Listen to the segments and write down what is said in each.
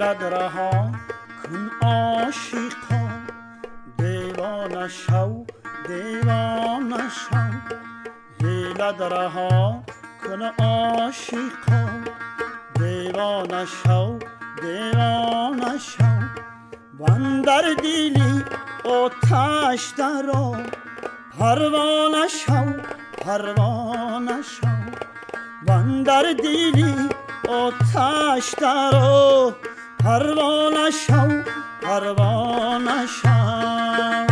حیلت رها کن عاشقا، دیوانه شو دیوانه شو. حیلت رها کن عاشقا، دیوانه شو دیوانه شو. واندر دلی آتش درآ، پروانه شو پروانه شو. واندر دلی آتش درآ، پروانه شو پروانه شو.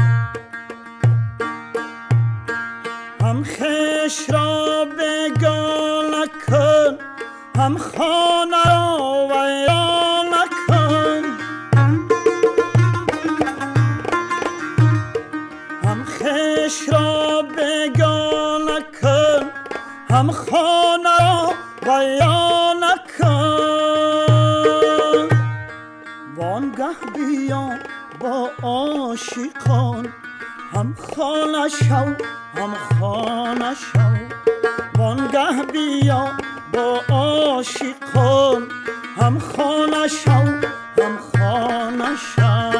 هم خویش را بیگانه کن، هم خانه را ویرانه کن. هم خویش را بیگانه کن، هم خانه را ویرانه کن. وانگه بیا با عاشقان، هم خانه شو هم خانه شو. وانگه بیا با عاشقان، هم خانه شو هم خانه شو.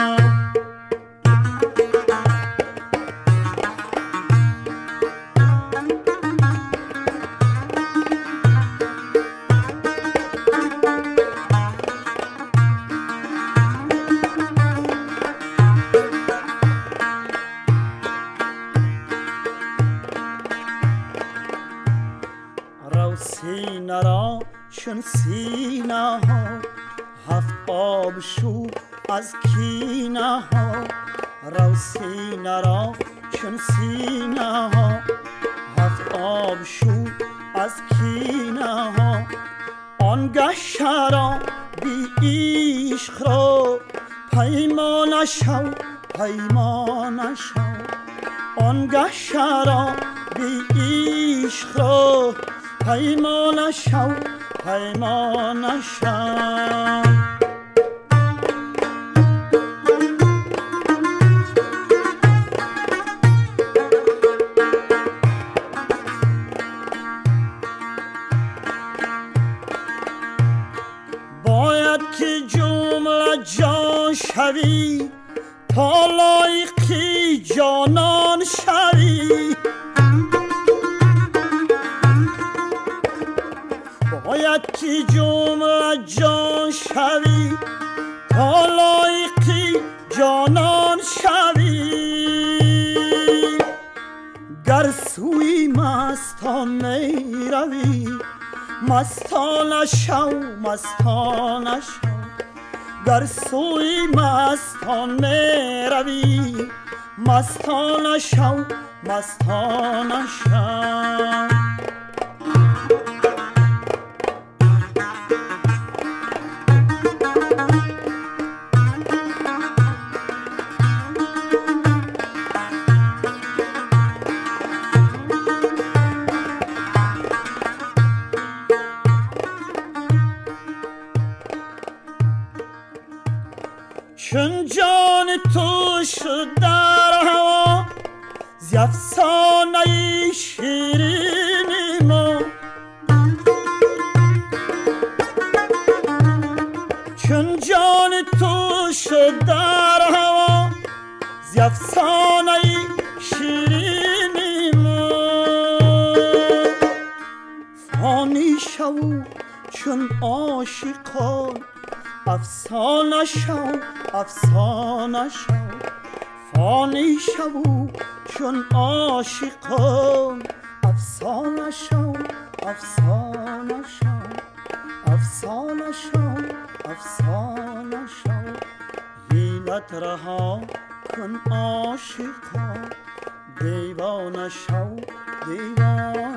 سینه را چون سینه ها، هفت آب شو از کینه ها. رو سینه را چون سینه ها، هفت آب شو از کینه ها. آنگه شرابی عشق را پیمانه شو پیمانه شو. آنگه شرابی عشق را پیمانه شو پیمانه شو. باید که جمله جان شوی، تا لایقی جانان شوی. باید که جمله جان شوی، تا لایقی جانان شوی. گر سوی مستان می روی، مستانه شو مستانه شو. گر سوی مستان می روی، مستانه شو مستانه شو. چون جان تو شد در هوا، ز افسانه شیرین ما. چون جان تو شد در هوا، ز افسانه شیرین ما. فانی شو چون عاشقان، افسانه شو افسانه شو. فانی شو چون عاشقان، افسانه شو افسانه شو. افسانه شو افسانه شو. حیلت رها کن عاشقا، دیوانه شو دیوانه